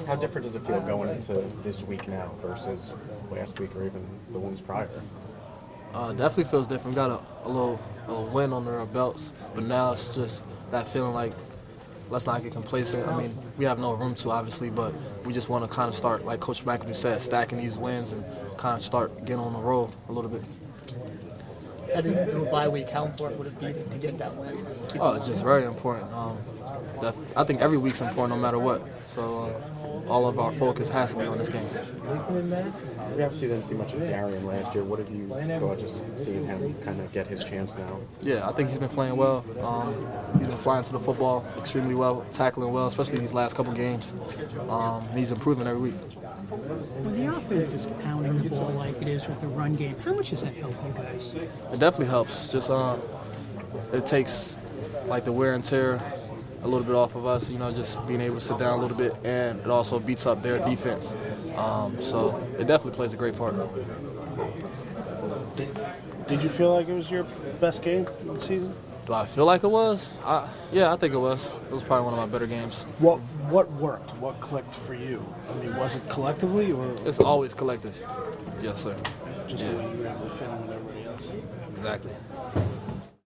How different does it feel going into this week now versus last week or even the ones prior? Definitely feels different. We got a win under our belts, but now it's just that feeling like let's not get complacent. I mean, we have no room to, obviously, but we just want to kind of start, like Coach McAdoo said, stacking these wins and kind of start getting on the roll a little bit. Heading into a bye week, how important would it be to get that win? Oh, it's just very important. I think every week's important no matter what. So all of our focus has to be on this game. We obviously didn't see much of Darian last year. What have you thought just seeing him kind of get his chance now? Yeah, I think he's been playing well. He's been flying to the football extremely well, tackling well, especially these last couple games. He's improving every week. When the offense is pounding the ball like it is with the run game, how much does that help you guys? It definitely helps. Just it takes like the wear and tear a little bit off of us, just being able to sit down a little bit, and it also beats up their defense. So it definitely plays a great part. Did you feel like it was your best game of the season? Do I feel like it was? Yeah, I think it was. It was probably one of my better games. What worked? What clicked for you? I mean, was it collectively or It's always collective. Yes, sir. just the way you were able to fit in with everybody else? Exactly.